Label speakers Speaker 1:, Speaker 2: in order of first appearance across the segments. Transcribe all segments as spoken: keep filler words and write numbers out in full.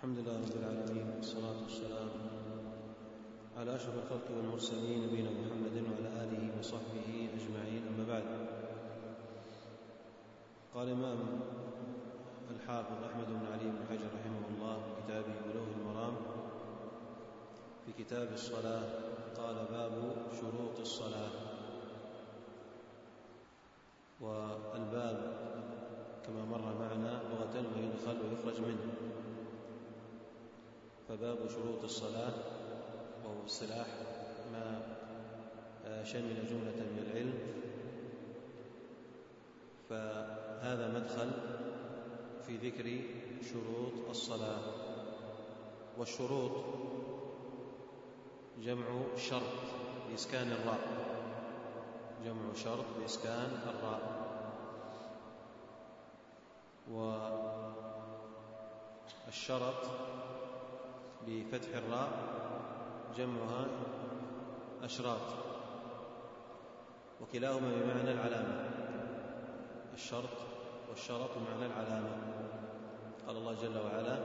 Speaker 1: الحمد لله رب العالمين، والصلاة والسلام على أشرف الخلق والمرسلين نبينا محمد وعلى آله وصحبه أجمعين، أما بعد. قال الإمام الحافظ أحمد بن علي بن حجر رحمه الله في كتابه بلوغ المرام في كتاب الصلاة، قال: باب شروط الصلاة. والباب كما مر معنا لغة ما يدخل ويخرج منه، فباب شروط الصلاة وهو السلاح ما شمل جملة من العلم، فهذا مدخل في ذكر شروط الصلاة. والشروط جمع شرط بإسكان الراء، جمع شرط بإسكان الراء. والشرط بفتح الراء جمعها أشراط، وكلاهما بمعنى العلامة. الشرط والشرط بمعنى العلامة. قال الله جل وعلا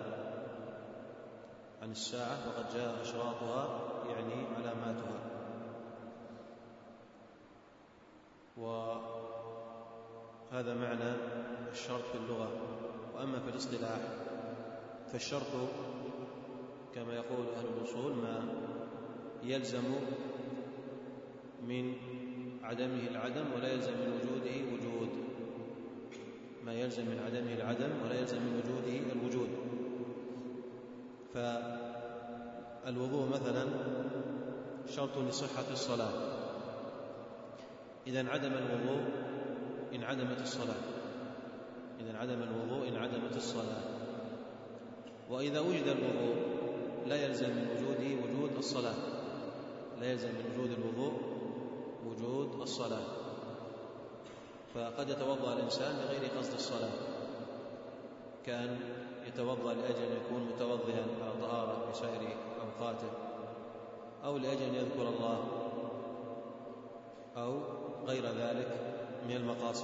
Speaker 1: عن الساعة: وقد جاء أشراطها، يعني علاماتها. وهذا معنى الشرط في اللغة. وأما في الاصطلاح فالشرط كما يقول أهل الأصول ما يلزم من عدمه العدم ولا يلزم من وجوده وجود، ما يلزم من عدمه العدم ولا يلزم من وجوده الوجود. فالوضوء مثلا شرط لصحة الصلاة، إذا انعدم الوضوء انعدمت الصلاة، إذا انعدم الوضوء انعدمت الصلاة. وإذا وجد الوضوء لا يلزم من وجوده وجود الصلاة، لا يلزم من وجود الوضوء وجود الصلاة. فقد يتوضأ الإنسان لغير قصد الصلاة، كان يتوضأ لأجل أن يكون متوضئا على طهارة في سائر أوقاته، أو لأجل أن يذكر الله، أو غير ذلك من المقاصد.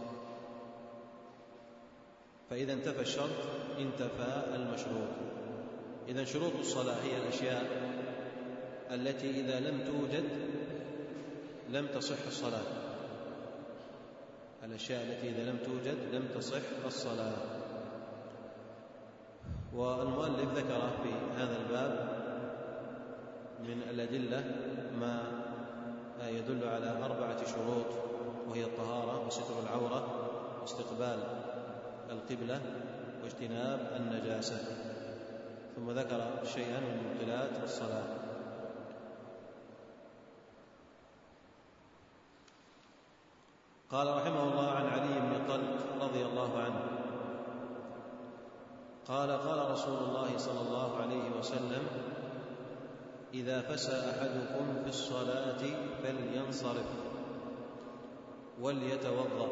Speaker 1: فإذا انتفى الشرط انتفى المشروط. إذن شروط الصلاة هي الأشياء التي إذا لم توجد لم تصح الصلاة، الأشياء التي إذا لم توجد لم تصح الصلاة. والمؤلف ذكر في هذا الباب من الأدلة ما يدل على أربعة شروط، وهي الطهارة وستر العورة واستقبال القبلة واجتناب النجاسة. ثم ذكر شيئا من مبطلات الصلاة. قال رحمه الله: عن علي بن طلق رضي الله عنه قال: قال رسول الله صلى الله عليه وسلم: إذا فسى أحدكم في الصلاة فلينصرف وليتوضأ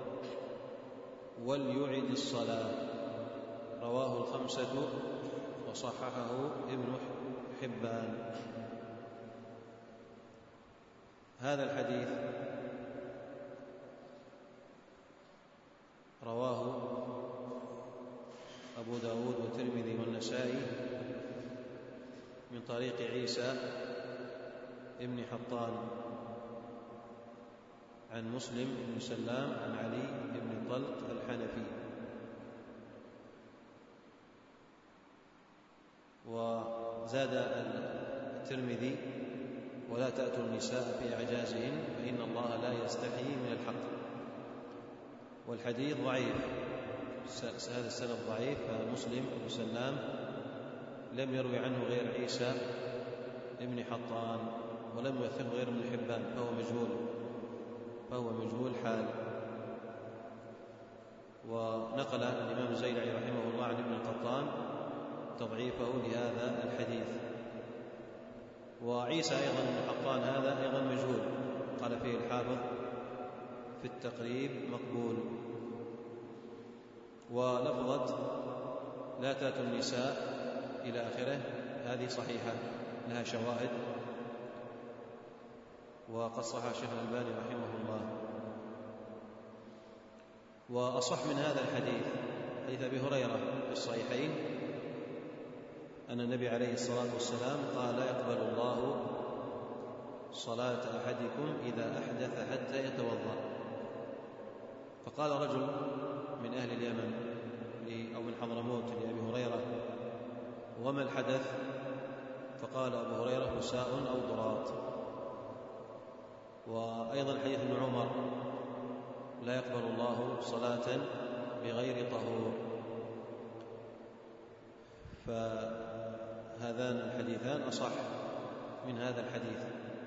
Speaker 1: وليعد الصلاة. رواه الخمسة وصححه ابن حبان. هذا الحديث رواه أبو داود والترمذي والنسائي من طريق عيسى ابن حطان عن مسلم بن سلام عن علي بن طلق الحنفي. وزاد الترمذي: ولا تأتوا النساء في أعجازهن فإن الله لا يستحيي من الحق. والحديث ضعيف، هذا السند ضعيف. فمسلم بن سلام لم يروي عنه غير عيسى ابن حطان، ولم يوثقه غير ابن حبان، فهو مجهول فهو مجهول حال. ونقل الإمام الزيلعي رحمه الله عن ابن القطان تضعيفه لهذا الحديث. وعيسى أيضا بن حطان هذا أيضا مجهول، قال فيه الحافظ في التقريب مقبول. ولفظة لا تأتوا النساء إلى آخره هذه صحيحة، لها شواهد، وقد صحح الشيخ الألباني رحمه الله. وأصح من هذا الحديث حديث أبي هريرة في الصحيحين أن النبي عليه الصلاة والسلام قال: لا يقبل الله صلاة أحدكم إذا أحدث حتى يتوضأ. فقال رجل من أهل اليمن أو من حضرموت لأبي هريرة: وما الحدث؟ فقال أبو هريرة: فساء أو ضراط. وأيضا حديث ابن عمر: لا يقبل الله صلاة بغير طهور. فهذان الحديثان أصح من هذا الحديث.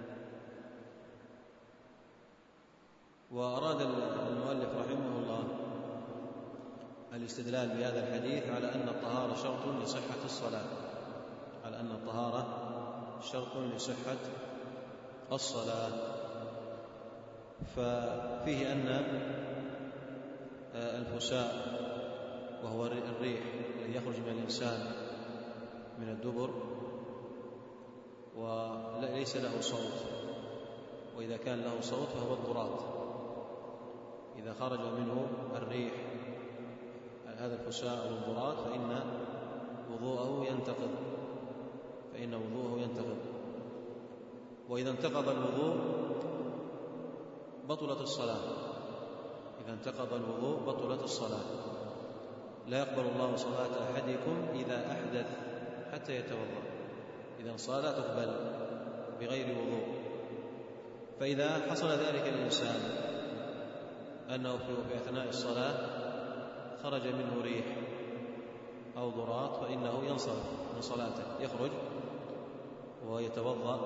Speaker 1: وأراد المؤلف رحمه الله الاستدلال بهذا الحديث على أن الطهارة شرط لصحة الصلاة على أن الطهارة شرط لصحة الصلاة. ففيه أن الفساء وهو الريح الذي يخرج من الإنسان من الدبر وليس له صوت، وإذا كان له صوت فهو الضراط. إذا خرج منه الريح هذا الفساء أو الضراط فإن وضوءه ينتقض فإن وضوءه ينتقض وإذا انتقض الوضوء بطلت الصلاة إذا انتقض الوضوء بطلت الصلاة. لا يقبل الله صلاة أحدكم إذا أحدث حتى يتوضأ. إذا الصلاة لا تقبل بغير وضوء. فإذا حصل ذلك الإنسان أنه في أثناء الصلاة خرج منه ريح أو ضراط فإنه ينصرف من صلاته، يخرج ويتوضأ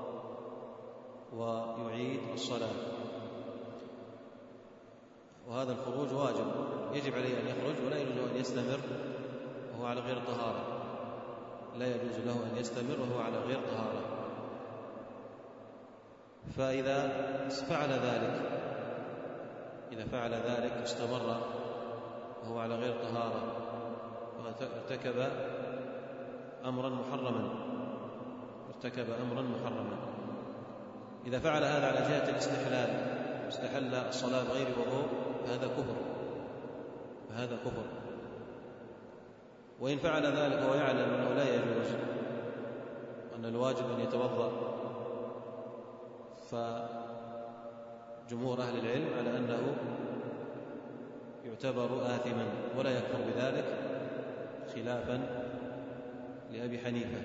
Speaker 1: ويعيد الصلاة. وهذا الخروج واجب، يجب عليه أن يخرج ولا يجوز أن يستمر وهو على غير طهارة لا يجوز له أن يستمر وهو على غير طهارة. فإذا فعل ذلك إذا فعل ذلك استمر وهو على غير طهارة ارتكب أمرا محرما ارتكب أمرا محرما. إذا فعل هذا على جهة الاستحلال استحل الصلاة بغير وضوء فهذا كفر فهذا كفر وإن فعل ذلك وهو يعلم أنه لا يجوز وأن الواجب أن يتوضأ فجمهور أهل العلم على أنه يعتبر آثما ولا يكفر بذلك خلافا لأبي حنيفة.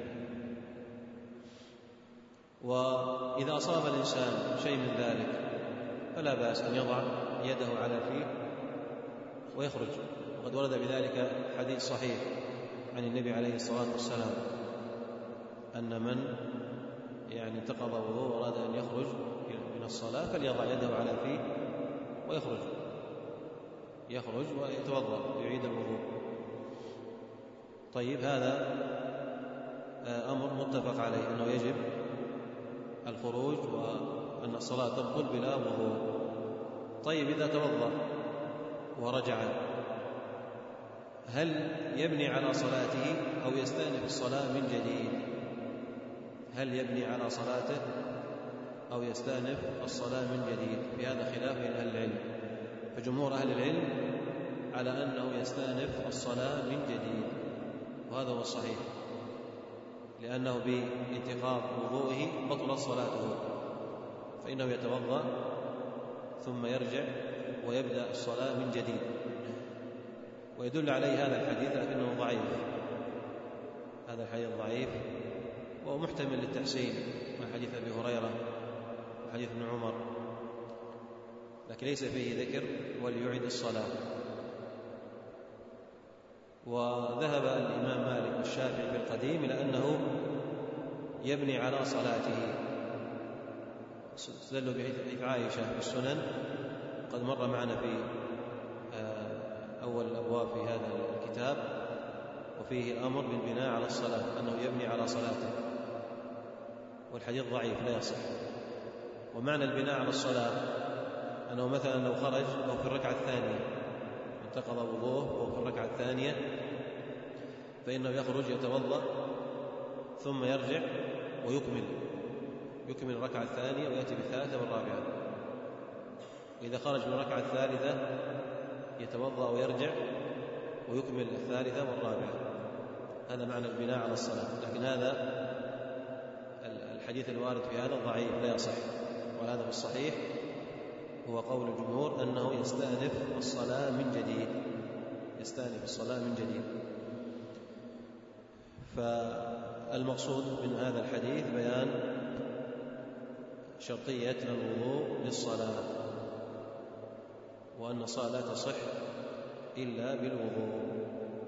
Speaker 1: وإذا أصاب الإنسان شيء من ذلك فلا بأس أن يضع يده على فيه ويخرج. وقد ورد بذلك حديث صحيح عن النبي عليه الصلاة والسلام أن من يعني انتقض وضوء وأراد أن يخرج من الصلاة فليضع يده على فيه ويخرج يخرج ويتوضأ يعيد الوضوء. طيب هذا أمر متفق عليه أنه يجب الخروج وأن الصلاة تبطل بلا وضوء. طيب إذا توضأ ورجع هل يبني على صلاته أو يستأنف الصلاة من جديد؟ هل يبني على صلاته أو يستأنف الصلاة من جديد؟ في هذا خلاف بين أهل العلم. فجمهور أهل العلم على أنه يستأنف الصلاة من جديد وهذا هو الصحيح لأنه بانتقاض وضوئه بطلت صلاته فإنه يتوضأ ثم يرجع ويبدأ الصلاة من جديد. ويدل عليه هذا الحديث لكنه ضعيف هذا الحديث ضعيف وهو محتمل للتحسين مع حديث أبي هريرة وحديث ابن عمر لكن ليس فيه ذكر وليعيد الصلاة. وذهب الإمام مالك والشافعي في القديم إلى أنه يبني على صلاته استدلوا بحديث عائشة في السنن قد مر معنا في أول الأبواب في هذا الكتاب وفيه الأمر بالبناء على الصلاة أنه يبني على صلاته والحديث ضعيف لا يصح. ومعنى البناء على الصلاة أنه مثلا لو خرج أو في الركعة الثانية انتقض وضوءه وهو في الركعة الثانية فإنه يخرج يتوضأ ثم يرجع ويكمل يكمل الركعة الثانية ويأتي بالثالثة والرابعة. وإذا خرج من الركعة الثالثة يتوضأ ويرجع ويكمل الثالثة والرابعة. هذا معنى البناء على الصلاة، لكن هذا الحديث الوارد في هذا ضعيف لا يصح، وهذا في الصحيح هو قول الجمهور أنه يستأنف الصلاة من جديد، يستأنف الصلاة من جديد. فالمقصود من هذا الحديث بيان شرطية الوضوء للصلاة، وأن الصلاة لا تصح إلا بالوضوء.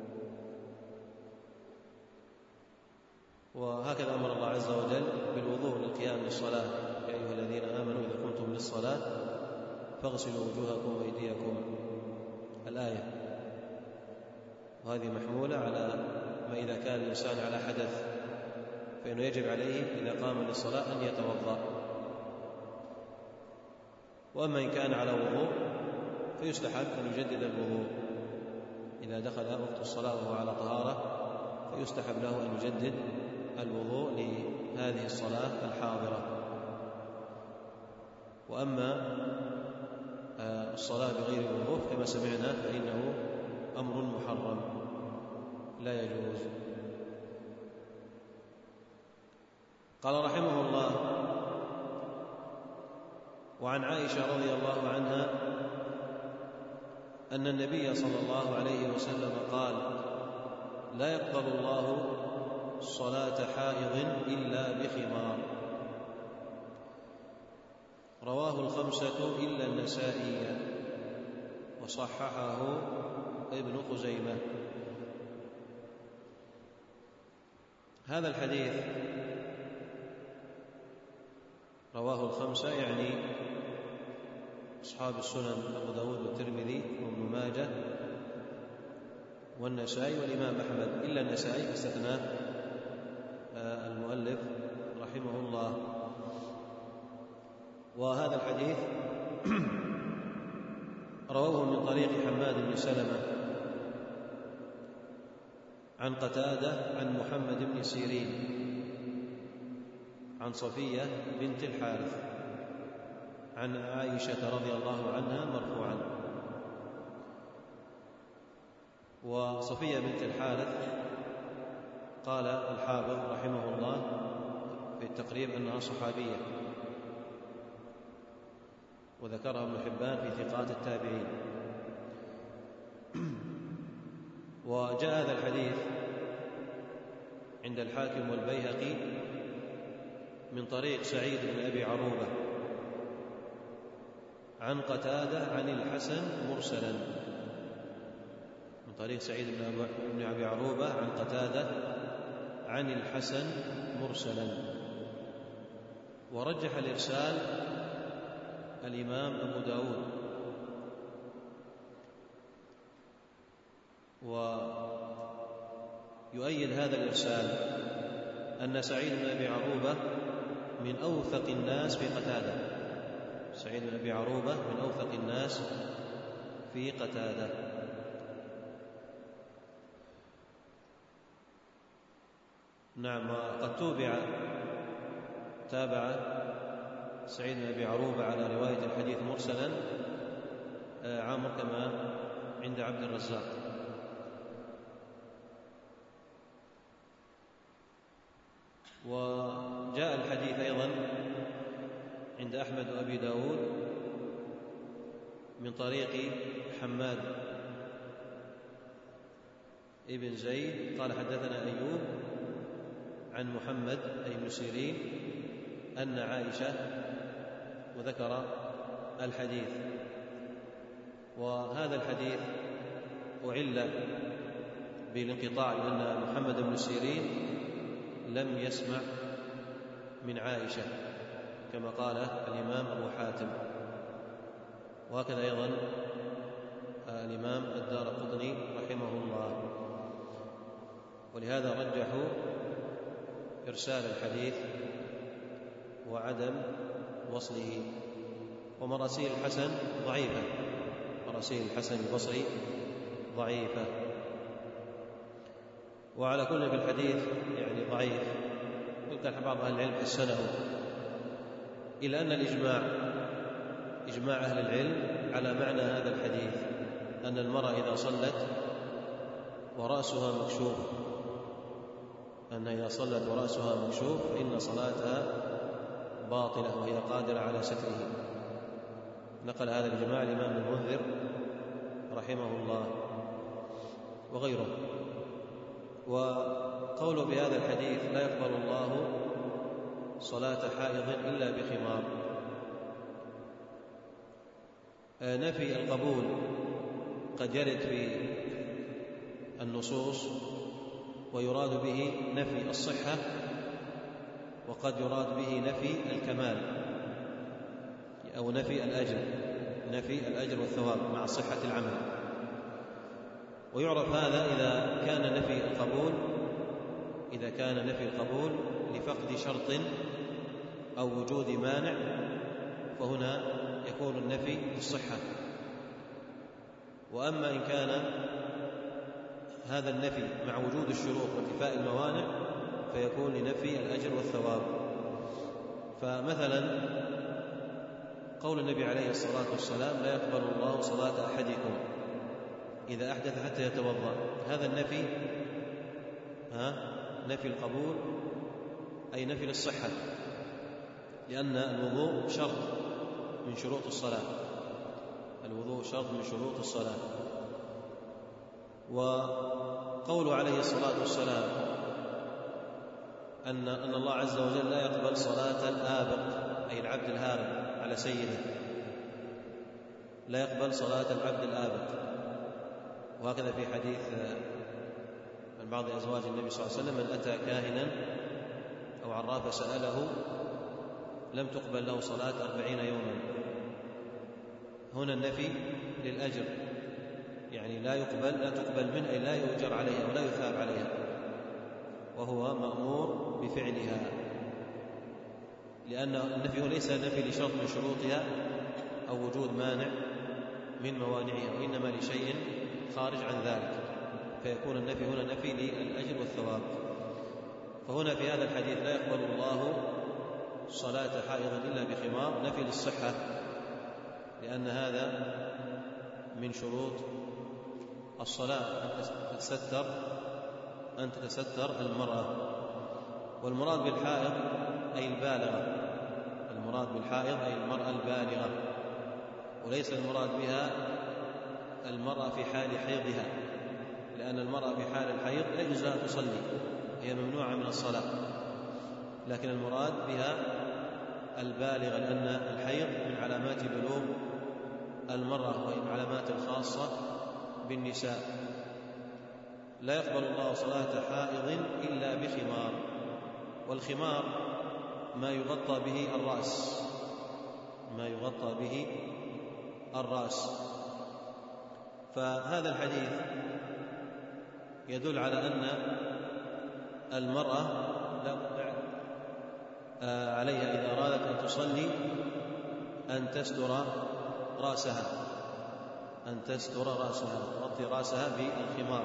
Speaker 1: وهكذا أمر الله عز وجل بالوضوء للقيام للصلاة: يا أيها الذين آمنوا إذا قمتم للصلاة فاغسلوا وجوهكم وأيديكم، الآية. وهذه محمولة على ما إذا كان الإنسان على حدث فإنه يجب عليه إذا قام للصلاة أن يتوضأ، وأما إن كان على وضوء فيستحب أن يجدد الوضوء إذا دخل وقت الصلاة وهو على طهارة، فيستحب له أن يجدد الوضوء لهذه الصلاة الحاضرة. وأما الصلاة بغير وضوء كما سمعنا فإنه أمر محرم لا يجوز. قال رحمه الله: وعن عائشة رضي الله عنها أن النبي صلى الله عليه وسلم قال: لا يقبل الله صلاة حائض إلا بخمار. رواه الخمسة إلا النسائي، وصححه ابن خزيمة. هذا الحديث رواه الخمسة يعني أصحاب السنن أبو داود والترمذي وابن ماجه والنسائي والإمام أحمد، إلا النسائي فاستثناه المؤلف رحمه الله. وهذا الحديث رواه من طريق حماد بن سلمة عن قتادة عن محمد بن سيرين عن صفية بنت الحارث عن عائشة رضي الله عنها مرفوعا. وصفية بنت الحارث قال الحافظ رحمه الله في التقريب أنها صحابية، وذكرها ابن حبان في ثقات التابعين. وجاء هذا الحديث عند الحاكم والبيهقي من طريق سعيد بن أبي عروبة عن قتادة عن الحسن مرسلا، من طريق سعيد بن أبي عروبة عن قتادة عن الحسن مرسلا. ورجح الإرسال الإمام أبو داود، ويؤيد هذا الإرسال أن سعيد بن أبي عروبة من أوثق الناس في قتادة، سعيد بن أبي عروبة من أوثق الناس في قتادة. نعم، وقد توبع تابع سعيد بن أبي عروبة على رواية الحديث مرسلا عامر كما عند عبد الرزاق. وجاء الحديث أيضا عند أحمد وأبي داود من طريق حماد ابن زيد قال حدثنا أيوب عن محمد أي بن سيرين أن عائشة، وذكر الحديث. وهذا الحديث أعل بالانقطاع لأن محمد بن سيرين لم يسمع من عائشة كما قال الإمام أبو حاتم، وهكذا أيضا الإمام الدارقطني رحمه الله. ولهذا رجحوا إرسال الحديث وعدم وصله. ومراسيل الحسن ضعيفة، مراسيل الحسن البصري ضعيفة. وعلى كل في الحديث يعني ضعيف، وكان بعض أهل العلم حسنه، إلا أن الإجماع إجماع أهل العلم على معنى هذا الحديث، أن المرأة إذا صلت ورأسها مكشوف أنها إذا صلت ورأسها مكشوف فإن صلاتها باطلة وهي قادرة على ستره. نقل هذا الإجماع الإمام المنذر رحمه الله وغيره. وقوله بهذا الحديث لا يقبل الله صلاة حائض إلا بخمار، نفي القبول قد يرد في النصوص ويراد به نفي الصحة، وقد يراد به نفي الكمال أو نفي الأجر، نفي الأجر والثواب مع صحة العمل. ويعرف هذا إذا كان نفي القبول إذا كان نفي القبول لفقد شرط أو وجود مانع، فهنا يكون النفي للصحة. وأما إن كان هذا النفي مع وجود الشروط وانتفاء الموانع فيكون لنفي الأجر والثواب. فمثلا قول النبي عليه الصلاة والسلام لا يقبل الله صلاة أحدكم إذا أحدث حتى يتوضأ، هذا النفي ها نفي القبول أي نفي للصحة، لأن الوضوء شرط من شروط الصلاة، الوضوء شرط من شروط الصلاة. وقوله عليه الصلاة والسلام أن أن الله عز وجل لا يقبل صلاة الآبق أي العبد الهارب على سيده، لا يقبل صلاة العبد الآبق. وهكذا في حديث من بعض أزواج النبي صلى الله عليه وسلم من أتى كاهنا أو عرافا سأله لم تقبل له صلاة أربعين يوما. هنا النفي للأجر، يعني لا يقبل لا تقبل منه أي لا يؤجر عليها ولا يثاب عليها، وهو مأمور بفعلها، لأن النفي ليس نفي لشرط من شروطها أو وجود مانع من موانعها، وإنما لشيء خارج عن ذلك، فيكون النفي هنا نفي للأجر والثواب. فهنا في هذا الحديث لا يقبل الله صلاة حائض إلا بخمار، نفي للصحة، لأن هذا من شروط الصلاة أن تتستر أن تتستر المرأة. والمراد بالحائض أي البالغة، المراد بالحائض أي المرأة البالغة، وليس المراد بها المرأة في حال حيضها، لأن المرأة في حال الحيض لا يجوز لها تصلي، هي ممنوعة من الصلاة، لكن المراد بها البالغة، لأن الحيض من علامات بلوغ المرأة وهي من علامات الخاصة بالنساء. لا يقبل الله صلاة حائض إلا بخمار، والخمار ما يغطى به الرأس، ما يغطى به الرأس. فهذا الحديث يدل على أن المرأة عليها إذا أرادت أن تصلي أن تستر رأسها، أن تستر رأسها تغطي رأسها بالخمار.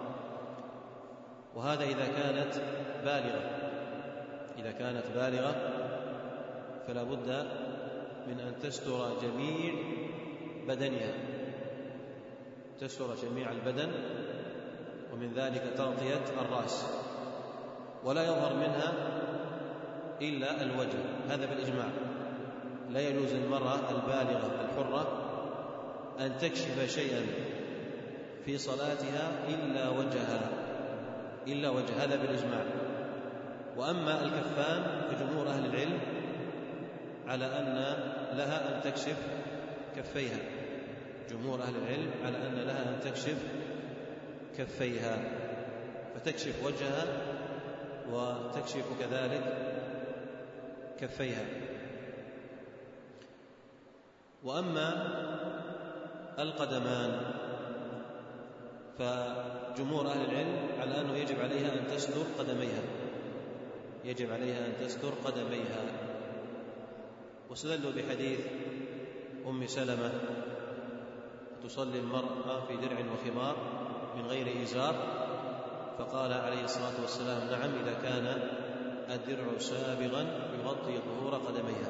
Speaker 1: وهذا إذا كانت بالغة، إذا كانت بالغة فلا بد من أن تستر جميع بدنها، تستر جميع البدن، ومن ذلك تغطية الرأس، ولا يظهر منها إلا الوجه، هذا بالإجماع. لا يجوز للمرأة البالغة الحرة أن تكشف شيئا في صلاتها إلا وجهها، إلا وجه، هذا بالإجماع. وأما الكفان فجمهور أهل العلم على أن لها أن تكشف كفيها، جمهور أهل العلم على أن لها أن تكشف كفيها، فتكشف وجهها وتكشف كذلك كفيها. وأما القدمان فجمهور أهل العلم على أنه يجب عليها أن تستر قدميها، يجب عليها أن تستر قدميها. واستدلوا بحديث أم سلمة تصلي المرأة في درع وخمار من غير إزار، فقال عليه الصلاة والسلام نعم إذا كان الدرع سابغا يغطي ظهور قدميها.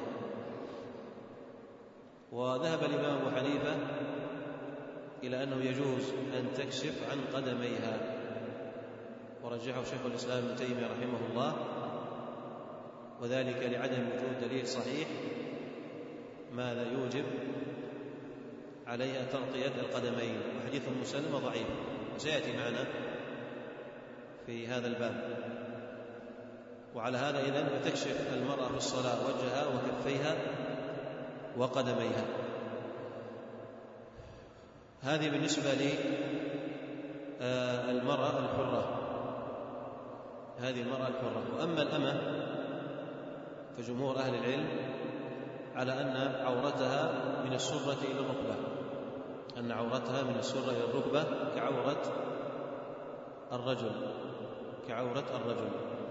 Speaker 1: وذهب الإمام أبو حنيفة إلى أنه يجوز أن تكشف عن قدميها، ورجحه شيخ الإسلام ابن تيمية رحمه الله، وذلك لعدم وجود دليل صحيح ماذا يوجب عليها تغطية القدمين، وحديث أم سلمة ضعيف وسيأتي معنا في هذا الباب. وعلى هذا إذن فتكشف المرأة في الصلاة وجهها وكفيها وقدميها. هذه بالنسبة للمرأة الحرة، هذه المرأة الحرة. وأما الأمة فجمهور أهل العلم على أن عورتها من السرة إلى الركبة، أن عورتها من السرة إلى الركبة كعورة الرجل، كعورة الرجل.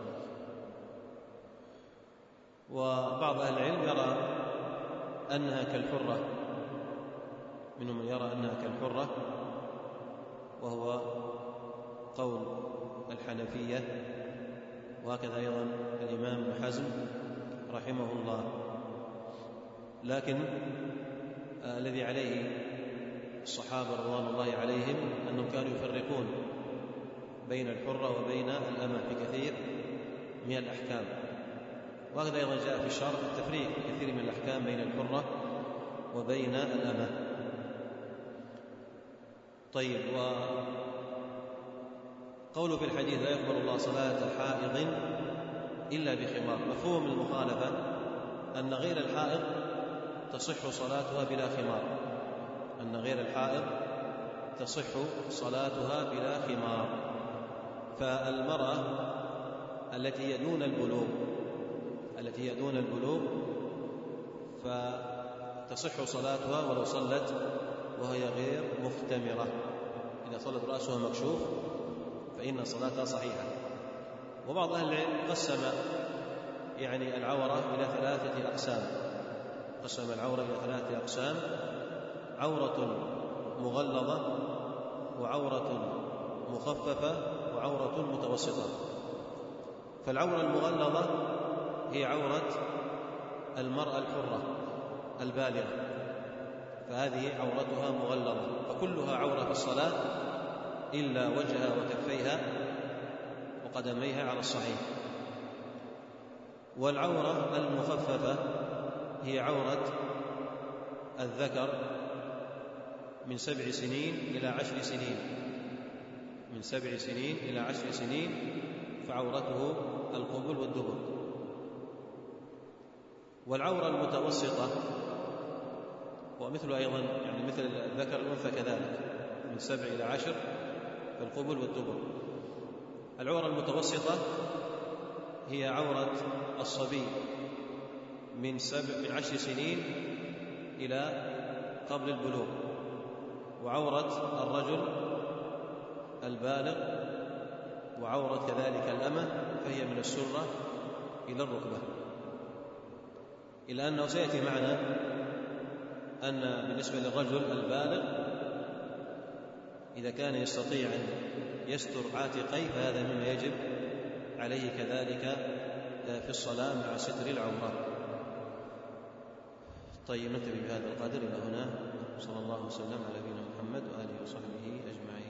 Speaker 1: وبعض أهل العلم يرى أنها كالحرة، منهم من يرى أنها كالحرة، وهو قول الحنفية، وهكذا أيضا الإمام ابن حزم رحمه الله. لكن آه الذي عليه الصحابة رضوان الله عليهم أنهم كانوا يفرقون بين الحرة وبين الأمة في كثير من الأحكام، وهذا أيضا جاء في الشرع التفريق في كثير من الأحكام بين الحرة وبين الأمة. طيب، وقوله في الحديث لا يقبل الله صلاة حائض إلا بخمار، مفهوم المخالفة أن غير الحائض تصح صلاتها بلا خمار، أن غير الحائض تصح صلاتها بلا خمار. فالمرأة التي هي دون البلوغ التي هي دون البلوغ فتصح صلاتها ولو صلت وهي غير مختمرة، إذا صلت رأسها مكشوف فإن صلاتها صحيحة. وبعض أهل العلم قسم يعني العورة إلى ثلاثة أقسام، قسم العورة إلى ثلاثة أقسام: عورة مغلظة، وعورة مخففة، وعورة متوسطة. فالعورة المغلظة هي عورة المرأة الحرة البالغة، فهذه عورتها مغلظة، فكلها عورة في الصلاة إلا وجهها وكفيها وقدميها على الصحيح. والعورة المخففة هي عورة الذكر من سبع سنين إلى عشر سنين، من سبع سنين إلى عشر سنين، فعورته القبل والدبر. والعورة المتوسطة ومثل أيضا يعني مثل الذكر الأنثى كذلك من سبع إلى عشر فالقبل والدبر. العورة المتوسطة هي عورة الصبي من سبع من عشر سنين إلى قبل البلوغ، وعورة الرجل البالغ، وعورة كذلك الأمة فهي من السرة إلى الركبة. إلا أنه سيأتي معنا أن بالنسبة للرجل البالغ إذا كان يستطيع أن يستر عاتقيه فهذا مما يجب عليه كذلك في الصلاة مع ستر العورة. طيب، نكتفي بهذا القدر إلى هنا، صلى الله وسلم على نبينا محمد وآله وصحبه أجمعين.